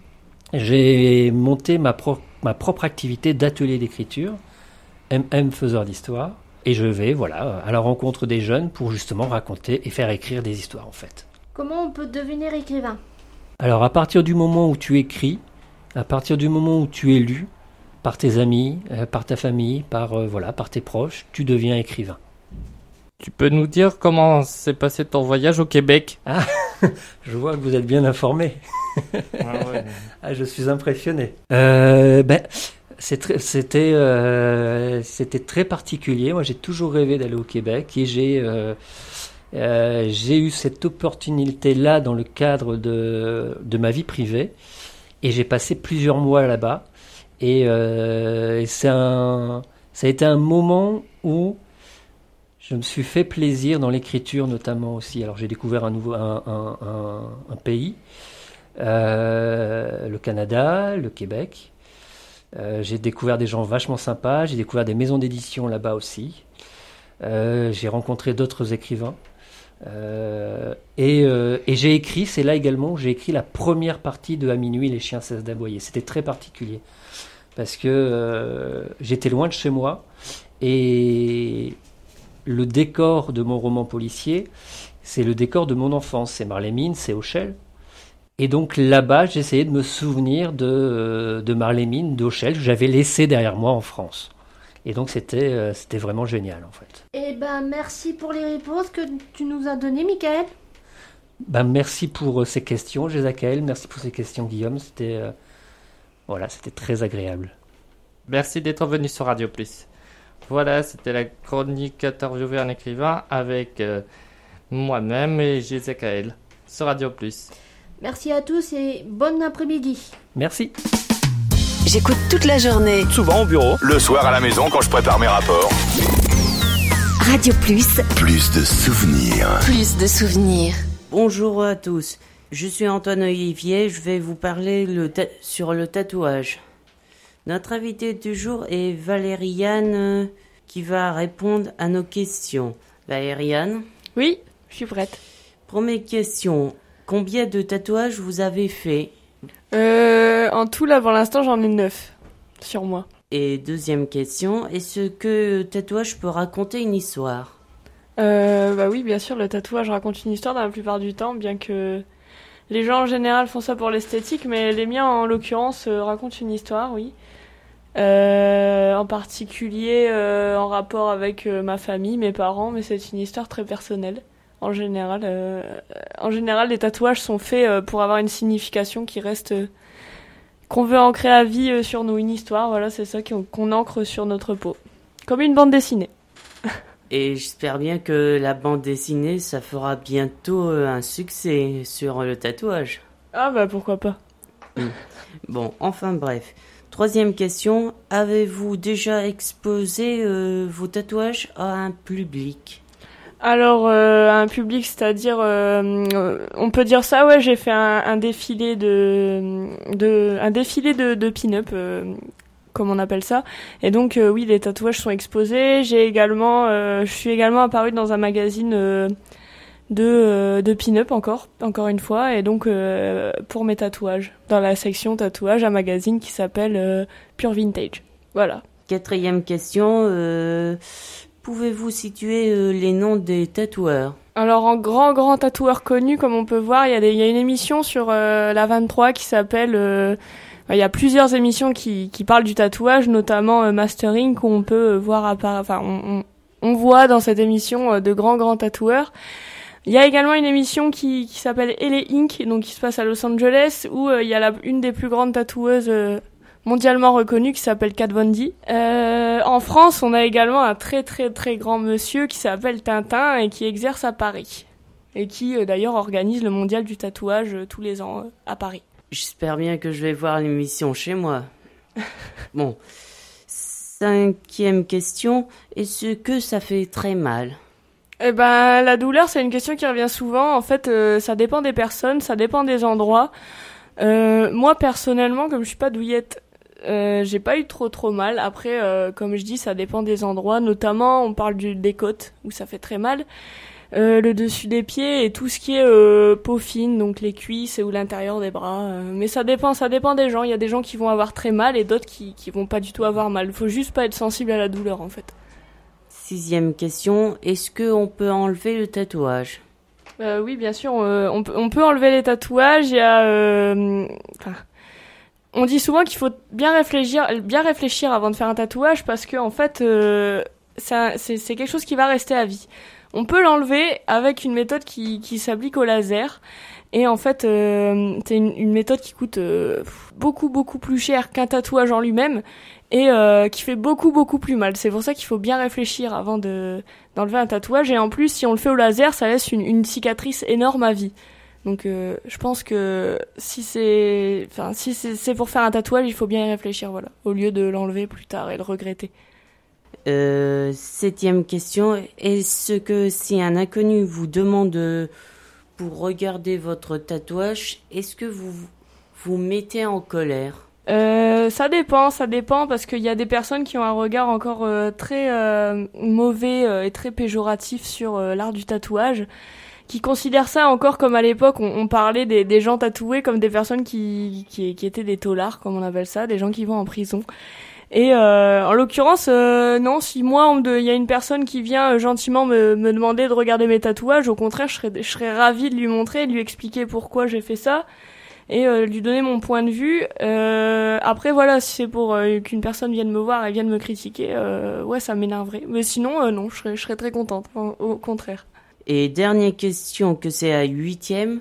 S16: J'ai monté ma propre ma propre activité d'atelier d'écriture, M M Faiseur d'Histoire, et je vais voilà, à la rencontre des jeunes pour justement raconter et faire écrire des histoires en fait.
S15: Comment on peut devenir écrivain?
S16: Alors à partir du moment où tu écris, à partir du moment où tu es lu par tes amis, euh, par ta famille, par, euh, voilà, par tes proches, tu deviens écrivain.
S17: Tu peux nous dire comment s'est passé ton voyage au Québec?
S16: Ah, je vois que vous êtes bien informé.
S17: Ah ouais.
S16: Ah, je suis impressionné. Euh, ben, c'est très, c'était, euh, c'était très particulier. Moi, j'ai toujours rêvé d'aller au Québec et j'ai, euh, euh, j'ai eu cette opportunité-là dans le cadre de, de ma vie privée et j'ai passé plusieurs mois là-bas. Et, euh, et c'est un, ça a été un moment où je me suis fait plaisir dans l'écriture notamment aussi. Alors j'ai découvert un nouveau un, un, un, un pays. Euh, le Canada, le Québec. Euh, j'ai découvert des gens vachement sympas, j'ai découvert des maisons d'édition là-bas aussi. Euh, j'ai rencontré d'autres écrivains. Euh, et, euh, et j'ai écrit, c'est là également où j'ai écrit la première partie de À minuit, les chiens cessent d'aboyer. C'était très particulier. parce que euh, j'étais loin de chez moi et le décor de mon roman policier, c'est le décor de mon enfance. C'est Marley-Mines, c'est Auchel. Et donc là-bas, j'essayais de me souvenir de, de Marley-Mines, d'Auchel, que j'avais laissé derrière moi en France. Et donc c'était, euh, c'était vraiment génial en fait.
S15: Eh ben, merci pour les réponses que tu nous as données, Michael.
S16: Ben, merci pour euh, ces questions, Jézakaël. Merci pour ces questions, Guillaume. C'était, euh, voilà, c'était très agréable.
S17: Merci d'être venu sur Radio Plus. Voilà, c'était la chronique interviewée un écrivain avec euh, moi-même et Jézakaël sur Radio Plus.
S15: Merci à tous et bon après-midi.
S16: Merci.
S18: J'écoute toute la journée.
S19: Souvent au bureau. Le soir à la maison quand je prépare mes rapports.
S18: Radio Plus.
S19: Plus de souvenirs.
S18: Plus de souvenirs.
S3: Bonjour à tous. Je suis Antoine Olivier. Je vais vous parler le ta- sur le tatouage. Notre invité du jour est Valériane euh, qui va répondre à nos questions. Valériane ?
S2: Oui, je suis prête.
S3: Première question. Combien de tatouages vous avez fait ?
S2: Euh, en tout, là, pour l'instant, j'en ai neuf sur moi.
S3: Et deuxième question, est-ce que le tatouage peut raconter une histoire ?
S2: Euh, bah oui, bien sûr, le tatouage raconte une histoire dans la plupart du temps, bien que les gens en général font ça pour l'esthétique, mais les miens, en l'occurrence, euh, racontent une histoire, oui. Euh, en particulier euh, en rapport avec euh, ma famille, mes parents, mais c'est une histoire très personnelle. En général, euh, en général, les tatouages sont faits euh, pour avoir une signification qui reste, euh, qu'on veut ancrer à vie euh, sur nous, une histoire. Voilà, c'est ça qu'on, qu'on ancre sur notre peau, comme une bande dessinée.
S3: Et j'espère bien que la bande dessinée, ça fera bientôt euh, un succès sur le tatouage.
S2: Ah bah pourquoi pas.
S3: Mmh. Bon, enfin bref. Troisième question, avez-vous déjà exposé euh, vos tatouages à un public ?
S2: Alors, euh, un public, c'est-à-dire, euh, on peut dire ça, ouais, j'ai fait un, un défilé de, de, un défilé de, de pin-up, euh, comme on appelle ça. Et donc, euh, oui, les tatouages sont exposés. J'ai également, euh, je suis également apparue dans un magazine euh, de, euh, de pin-up encore, encore une fois. Et donc, euh, pour mes tatouages, dans la section tatouage, un magazine qui s'appelle euh, Pure Vintage. Voilà.
S3: Quatrième question, euh, pouvez-vous situer euh, les noms des tatoueurs ?
S2: Alors, en grand, grand tatoueur connu, comme on peut voir, il y a des, il y a une émission sur euh, la vingt-trois qui s'appelle... Euh, il y a plusieurs émissions qui, qui parlent du tatouage, notamment euh, Mastering, où on peut euh, voir... Appara- enfin, on, on, on voit dans cette émission euh, de grands, grands tatoueurs. Il y a également une émission qui, qui s'appelle L A Inc, donc qui se passe à Los Angeles, où euh, il y a la, une des plus grandes tatoueuses... Euh, mondialement reconnue qui s'appelle Kat Von D. Euh, en France, on a également un très très très grand monsieur qui s'appelle Tintin et qui exerce à Paris. Et qui euh, d'ailleurs organise le mondial du tatouage euh, tous les ans euh, à Paris.
S3: J'espère bien que je vais voir l'émission chez moi. Bon. Cinquième question, est-ce que ça fait très mal ?
S2: Eh ben, la douleur, c'est une question qui revient souvent. En fait, euh, ça dépend des personnes, ça dépend des endroits. Euh, moi, personnellement, comme je suis pas douillette, Euh, j'ai pas eu trop trop mal. Après, euh, comme je dis, ça dépend des endroits. Notamment, on parle du, des côtes où ça fait très mal. Euh, le dessus des pieds et tout ce qui est euh, peau fine, donc les cuisses ou l'intérieur des bras. Euh, mais ça dépend, ça dépend des gens. Il y a des gens qui vont avoir très mal et d'autres qui qui vont pas du tout avoir mal. Faut juste pas être sensible à la douleur en fait.
S3: Sixième question, est-ce que on peut enlever le tatouage ?
S2: Euh, oui, bien sûr, euh, on peut on peut enlever les tatouages. Il y a, euh, enfin. On dit souvent qu'il faut bien réfléchir, bien réfléchir avant de faire un tatouage parce que en fait, euh, ça, c'est, c'est quelque chose qui va rester à vie. On peut l'enlever avec une méthode qui, qui s'applique au laser et en fait, euh, c'est une, une méthode qui coûte euh, beaucoup beaucoup plus cher qu'un tatouage en lui-même et euh, qui fait beaucoup beaucoup plus mal. C'est pour ça qu'il faut bien réfléchir avant de d'enlever un tatouage et en plus, si on le fait au laser, ça laisse une, une cicatrice énorme à vie. Donc euh, je pense que si c'est enfin si c'est, c'est pour faire un tatouage, il faut bien y réfléchir voilà, au lieu de l'enlever plus tard et le regretter.
S3: Euh, septième question, est-ce que si un inconnu vous demande pour regarder votre tatouage, est-ce que vous vous mettez en colère ?
S2: Euh, ça dépend, ça dépend parce qu'il y a des personnes qui ont un regard encore euh, très euh, mauvais euh, et très péjoratif sur euh, l'art du tatouage.
S20: qui considèrent ça encore comme à l'époque, on, on parlait des, des gens tatoués comme des personnes qui, qui, qui étaient des taulards, comme on appelle ça, des gens qui vont en prison. Et euh, en l'occurrence, euh, non, si moi, il y a une personne qui vient euh, gentiment me, me demander de regarder mes tatouages, au contraire, je serais, je serais ravie de lui montrer, de lui expliquer pourquoi j'ai fait ça, et euh, lui donner mon point de vue. Euh, après, voilà, si c'est pour euh, qu'une personne vienne me voir et vienne me critiquer, euh, ouais, ça m'énerverait. Mais sinon, euh, non, je serais, je serais très contente, enfin, au contraire.
S3: Et dernière question, que c'est à huitième,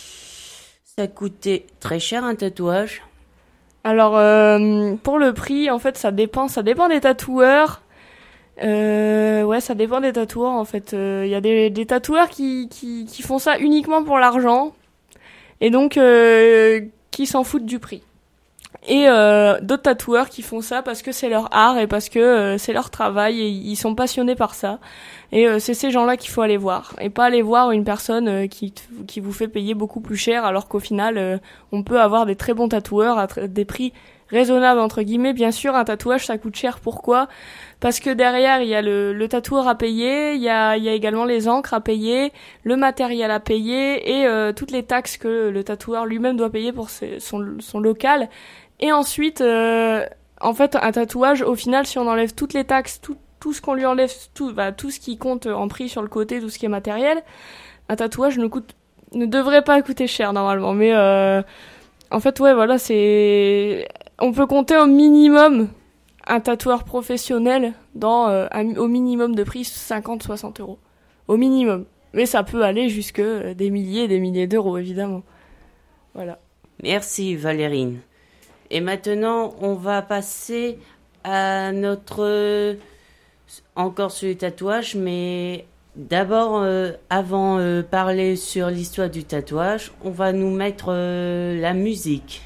S3: ça coûtait très cher un tatouage?
S20: Alors, euh, pour le prix, en fait, ça dépend, ça dépend des tatoueurs. Euh, ouais, ça dépend des tatoueurs, en fait. Il euh, y a des, des tatoueurs qui, qui, qui font ça uniquement pour l'argent, et donc euh, qui s'en foutent du prix. Et euh, d'autres tatoueurs qui font ça parce que c'est leur art et parce que euh, c'est leur travail et ils sont passionnés par ça. Et euh, c'est ces gens-là qu'il faut aller voir et pas aller voir une personne euh, qui qui vous fait payer beaucoup plus cher alors qu'au final euh, on peut avoir des très bons tatoueurs à tr- des prix raisonnables entre guillemets. Bien sûr, un tatouage ça coûte cher. Pourquoi ? Parce que derrière il y a le, le tatoueur à payer, il y a il y a également les encres à payer, le matériel à payer et euh, toutes les taxes que le tatoueur lui-même doit payer pour ses, son son local. Et ensuite, euh, en fait, un tatouage, au final, si on enlève toutes les taxes, tout, tout ce qu'on lui enlève, tout, bah, tout ce qui compte en prix sur le côté, tout ce qui est matériel, un tatouage ne coûte, ne devrait pas coûter cher normalement. Mais euh, en fait, ouais, voilà, c'est, on peut compter au minimum un tatoueur professionnel dans euh, un, au minimum de prix cinquante à soixante euros, au minimum. Mais ça peut aller jusque des milliers, et des milliers d'euros, évidemment. Voilà.
S3: Merci Valérine. Et maintenant, on va passer à notre... Euh, encore sur les tatouages, mais d'abord, euh, avant de euh, parler sur l'histoire du tatouage, on va nous mettre euh, la musique.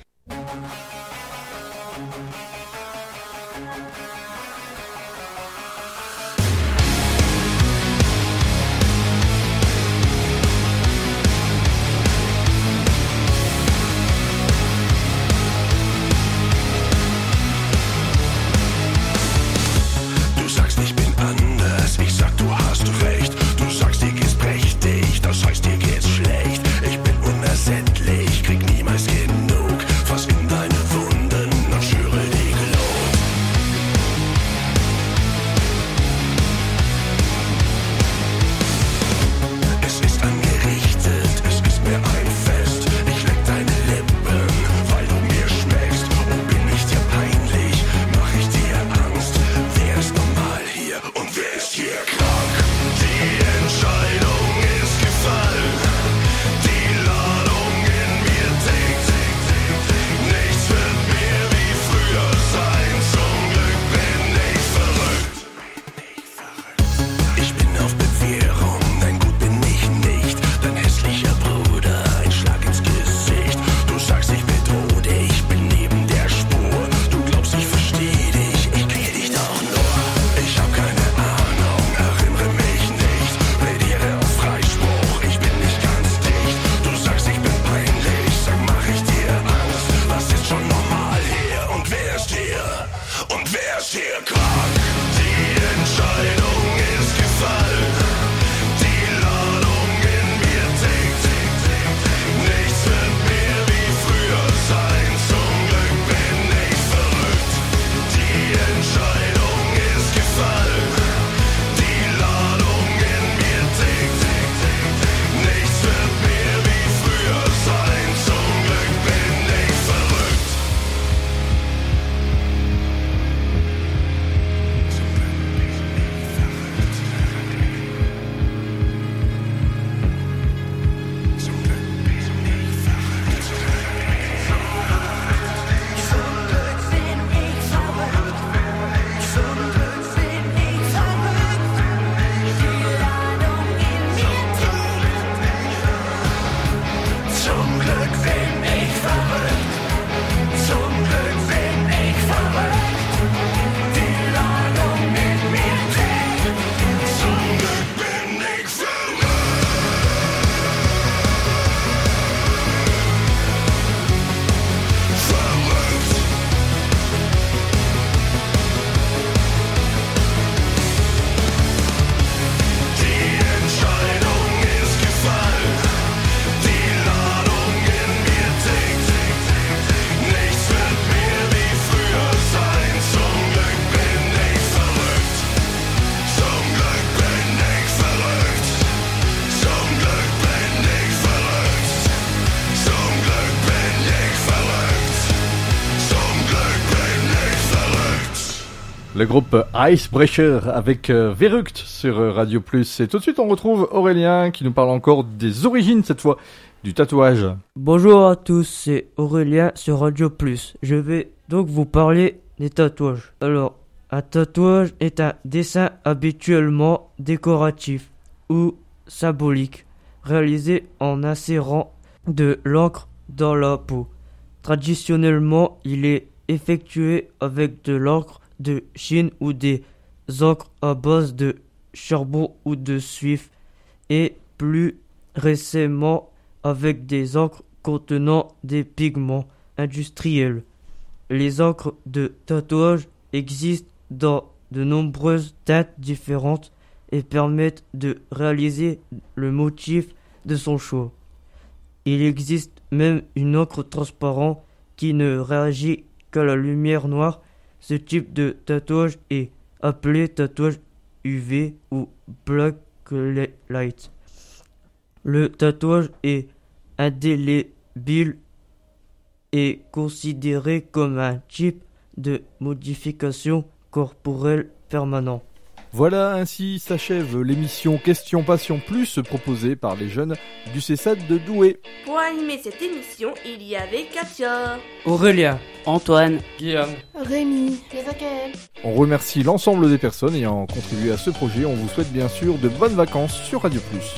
S1: Le groupe Icebreaker avec euh, Verrucht sur euh, Radio Plus. Et tout de suite, on retrouve Aurélien qui nous parle encore des origines, cette fois, du tatouage.
S10: Bonjour à tous, c'est Aurélien sur Radio Plus. Je vais donc vous parler des tatouages. Alors, un tatouage est un dessin habituellement décoratif ou symbolique, réalisé en insérant de l'encre dans la peau. Traditionnellement, il est effectué avec de l'encre de Chine ou des encres à base de charbon ou de suif, et plus récemment avec des encres contenant des pigments industriels. Les encres de tatouage existent dans de nombreuses teintes différentes et permettent de réaliser le motif de son choix. Il existe même une encre transparente qui ne réagit qu'à la lumière noire. Ce type de tatouage est appelé tatouage U V ou Black Light. Le tatouage est indélébile et considéré comme un type de modification corporelle permanent.
S1: Voilà, ainsi s'achève l'émission Question Passion Plus proposée par les jeunes du CESAD de Douai.
S2: Pour animer cette émission, il y avait Katia,
S3: Aurélien, Antoine,
S17: Guillaume,
S15: Rémi, Ezekiel.
S1: On remercie l'ensemble des personnes ayant contribué à ce projet. On vous souhaite bien sûr de bonnes vacances sur Radio Plus.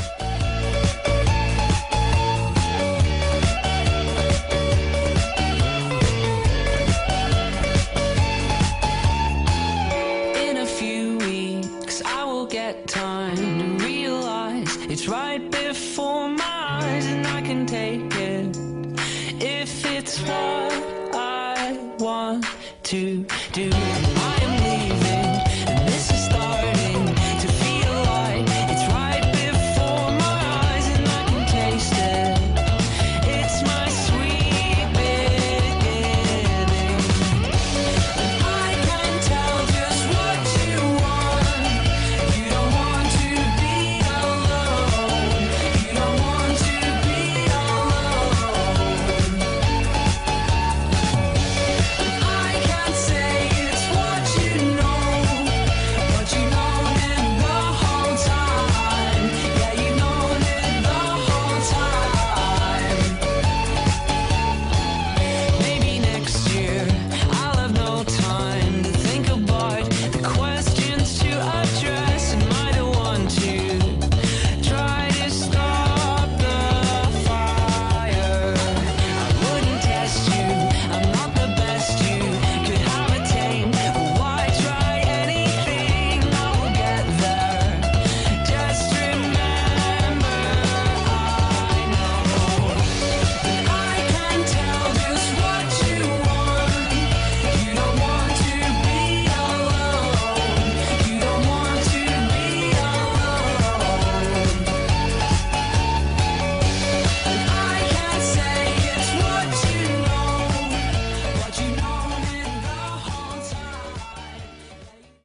S21: Time to realize it's right before my eyes, and I can take it if it's what I want to.